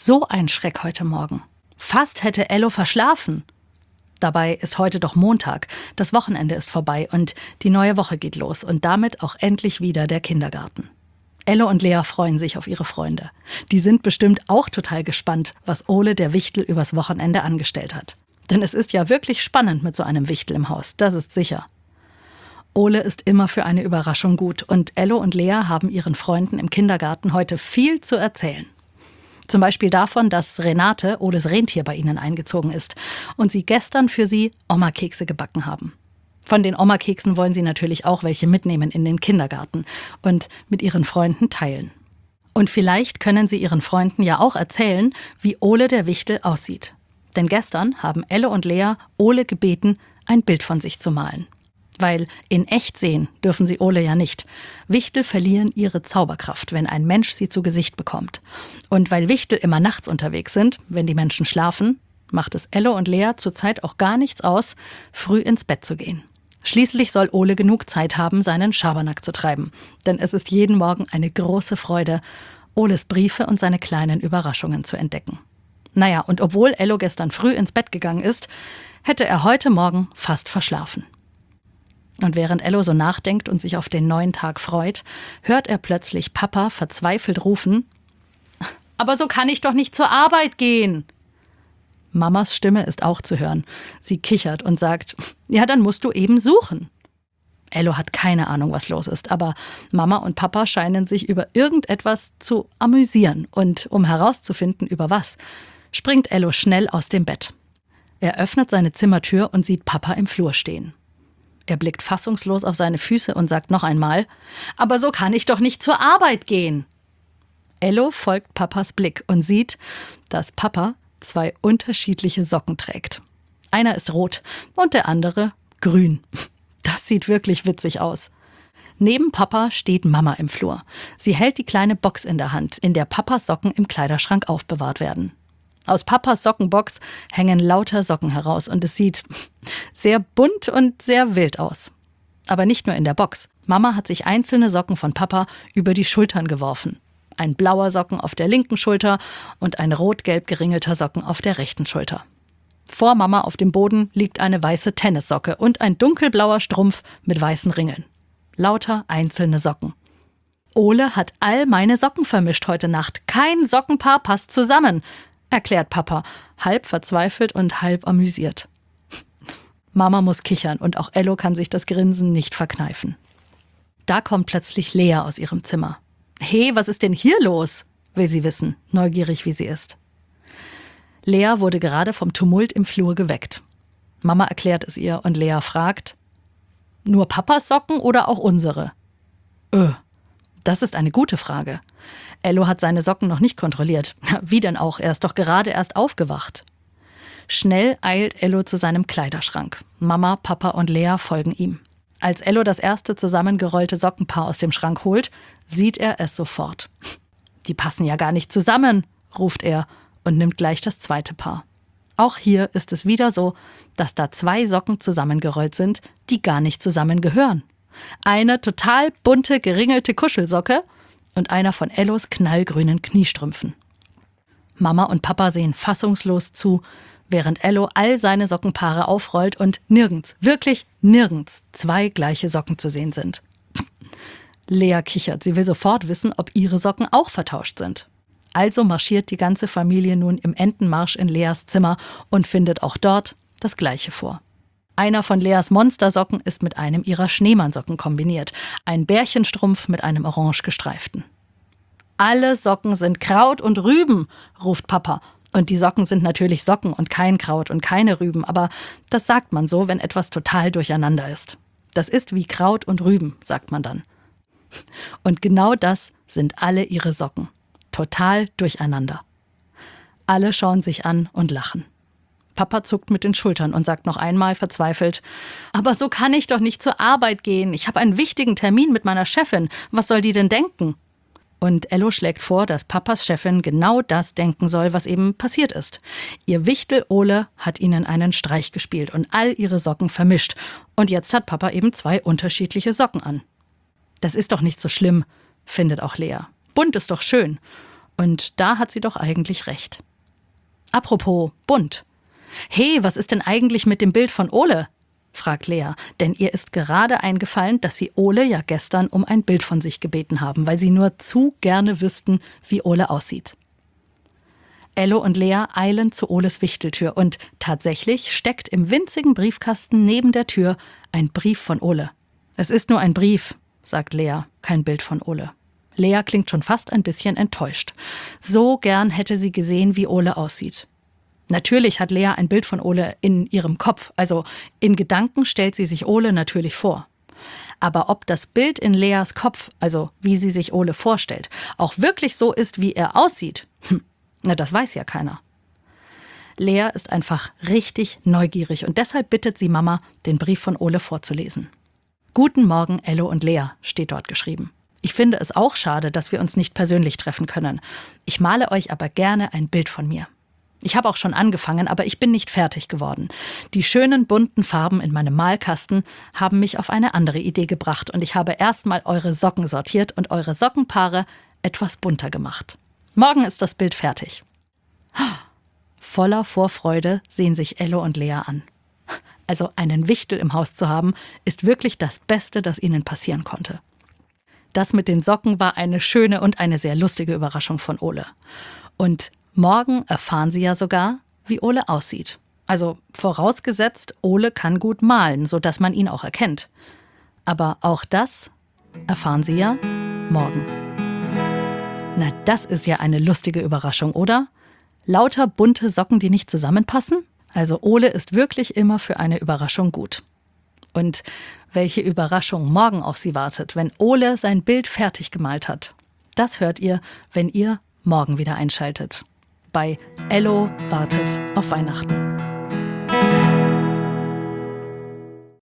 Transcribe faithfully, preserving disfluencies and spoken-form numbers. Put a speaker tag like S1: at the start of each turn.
S1: So ein Schreck heute Morgen. Fast hätte Ello verschlafen. Dabei ist heute doch Montag, das Wochenende ist vorbei und die neue Woche geht los und damit auch endlich wieder der Kindergarten. Ello und Lea freuen sich auf ihre Freunde. Die sind bestimmt auch total gespannt, was Ole der Wichtel übers Wochenende angestellt hat. Denn es ist ja wirklich spannend mit so einem Wichtel im Haus, das ist sicher. Ole ist immer für eine Überraschung gut und Ello und Lea haben ihren Freunden im Kindergarten heute viel zu erzählen. Zum Beispiel davon, dass Renate, Oles Rentier, bei ihnen eingezogen ist und sie gestern für sie Oma-Kekse gebacken haben. Von den Oma-Keksen wollen sie natürlich auch welche mitnehmen in den Kindergarten und mit ihren Freunden teilen. Und vielleicht können sie ihren Freunden ja auch erzählen, wie Ole der Wichtel aussieht. Denn gestern haben Elle und Lea Ole gebeten, ein Bild von sich zu malen. Weil in echt sehen dürfen sie Ole ja nicht. Wichtel verlieren ihre Zauberkraft, wenn ein Mensch sie zu Gesicht bekommt. Und weil Wichtel immer nachts unterwegs sind, wenn die Menschen schlafen, macht es Elle und Lea zurzeit auch gar nichts aus, früh ins Bett zu gehen. Schließlich soll Ole genug Zeit haben, seinen Schabernack zu treiben. Denn es ist jeden Morgen eine große Freude, Oles Briefe und seine kleinen Überraschungen zu entdecken. Naja, und obwohl Ello gestern früh ins Bett gegangen ist, hätte er heute Morgen fast verschlafen. Und während Ello so nachdenkt und sich auf den neuen Tag freut, hört er plötzlich Papa verzweifelt rufen: »Aber so kann ich doch nicht zur Arbeit gehen!« Mamas Stimme ist auch zu hören. Sie kichert und sagt: »Ja, dann musst du eben suchen.« Ello hat keine Ahnung, was los ist, aber Mama und Papa scheinen sich über irgendetwas zu amüsieren. Und um herauszufinden, über was, springt Ello schnell aus dem Bett. Er öffnet seine Zimmertür und sieht Papa im Flur stehen. Er blickt fassungslos auf seine Füße und sagt noch einmal: »Aber so kann ich doch nicht zur Arbeit gehen!« Ello folgt Papas Blick und sieht, dass Papa zwei unterschiedliche Socken trägt. Einer ist rot und der andere grün. Das sieht wirklich witzig aus. Neben Papa steht Mama im Flur. Sie hält die kleine Box in der Hand, in der Papas Socken im Kleiderschrank aufbewahrt werden. Aus Papas Sockenbox hängen lauter Socken heraus und es sieht sehr bunt und sehr wild aus. Aber nicht nur in der Box. Mama hat sich einzelne Socken von Papa über die Schultern geworfen. Ein blauer Socken auf der linken Schulter und ein rot-gelb geringelter Socken auf der rechten Schulter. Vor Mama auf dem Boden liegt eine weiße Tennissocke und ein dunkelblauer Strumpf mit weißen Ringeln. Lauter einzelne Socken. Ole hat all meine Socken vermischt heute Nacht. Kein Sockenpaar passt zusammen, erklärt Papa, halb verzweifelt und halb amüsiert. Mama muss kichern und auch Ello kann sich das Grinsen nicht verkneifen. Da kommt plötzlich Lea aus ihrem Zimmer. »Hey, was ist denn hier los?« will sie wissen, neugierig wie sie ist. Lea wurde gerade vom Tumult im Flur geweckt. Mama erklärt es ihr und Lea fragt: »Nur Papas Socken oder auch unsere?« Öh, das ist eine gute Frage. Ello hat seine Socken noch nicht kontrolliert. Wie denn auch, er ist doch gerade erst aufgewacht. Schnell eilt Ello zu seinem Kleiderschrank. Mama, Papa und Lea folgen ihm. Als Ello das erste zusammengerollte Sockenpaar aus dem Schrank holt, sieht er es sofort. »Die passen ja gar nicht zusammen«, ruft er und nimmt gleich das zweite Paar. Auch hier ist es wieder so, dass da zwei Socken zusammengerollt sind, die gar nicht zusammengehören. Eine total bunte, geringelte Kuschelsocke und einer von Ellos knallgrünen Kniestrümpfen. Mama und Papa sehen fassungslos zu, während Ello all seine Sockenpaare aufrollt und nirgends, wirklich nirgends, zwei gleiche Socken zu sehen sind. Lea kichert, sie will sofort wissen, ob ihre Socken auch vertauscht sind. Also marschiert die ganze Familie nun im Entenmarsch in Leas Zimmer und findet auch dort das Gleiche vor. Einer von Leas Monstersocken ist mit einem ihrer Schneemannsocken kombiniert. Ein Bärchenstrumpf mit einem orange gestreiften. »Alle Socken sind Kraut und Rüben«, ruft Papa. Und die Socken sind natürlich Socken und kein Kraut und keine Rüben. Aber das sagt man so, wenn etwas total durcheinander ist. Das ist wie Kraut und Rüben, sagt man dann. Und genau das sind alle ihre Socken. Total durcheinander. Alle schauen sich an und lachen. Papa zuckt mit den Schultern und sagt noch einmal verzweifelt: »Aber so kann ich doch nicht zur Arbeit gehen. Ich habe einen wichtigen Termin mit meiner Chefin. Was soll die denn denken?« Und Ello schlägt vor, dass Papas Chefin genau das denken soll, was eben passiert ist. Ihr Wichtel Ole hat ihnen einen Streich gespielt und all ihre Socken vermischt. Und jetzt hat Papa eben zwei unterschiedliche Socken an. Das ist doch nicht so schlimm, findet auch Lea. Bunt ist doch schön. Und da hat sie doch eigentlich recht. Apropos bunt. Hey, was ist denn eigentlich mit dem Bild von Ole? Fragt Lea, denn ihr ist gerade eingefallen, dass sie Ole ja gestern um ein Bild von sich gebeten haben, weil sie nur zu gerne wüssten, wie Ole aussieht. Ello und Lea eilen zu Oles Wichteltür und tatsächlich steckt im winzigen Briefkasten neben der Tür ein Brief von Ole. Es ist nur ein Brief, sagt Lea, kein Bild von Ole. Lea klingt schon fast ein bisschen enttäuscht. So gern hätte sie gesehen, wie Ole aussieht. Natürlich hat Lea ein Bild von Ole in ihrem Kopf, also in Gedanken stellt sie sich Ole natürlich vor. Aber ob das Bild in Leas Kopf, also wie sie sich Ole vorstellt, auch wirklich so ist, wie er aussieht, hm, na, das weiß ja keiner. Lea ist einfach richtig neugierig und deshalb bittet sie Mama, den Brief von Ole vorzulesen. Guten Morgen, Ello und Lea, steht dort geschrieben. Ich finde es auch schade, dass wir uns nicht persönlich treffen können. Ich male euch aber gerne ein Bild von mir. Ich habe auch schon angefangen, aber ich bin nicht fertig geworden. Die schönen bunten Farben in meinem Malkasten haben mich auf eine andere Idee gebracht und ich habe erstmal eure Socken sortiert und eure Sockenpaare etwas bunter gemacht. Morgen ist das Bild fertig. Voller Vorfreude sehen sich Ello und Lea an. Also einen Wichtel im Haus zu haben, ist wirklich das Beste, das ihnen passieren konnte. Das mit den Socken war eine schöne und eine sehr lustige Überraschung von Ole. Und morgen erfahren sie ja sogar, wie Ole aussieht. Also vorausgesetzt, Ole kann gut malen, sodass man ihn auch erkennt. Aber auch das erfahren sie ja morgen. Na, das ist ja eine lustige Überraschung, oder? Lauter bunte Socken, die nicht zusammenpassen? Also Ole ist wirklich immer für eine Überraschung gut. Und welche Überraschung morgen auf sie wartet, wenn Ole sein Bild fertig gemalt hat, das hört ihr, wenn ihr morgen wieder einschaltet. Bei Ello wartet auf Weihnachten.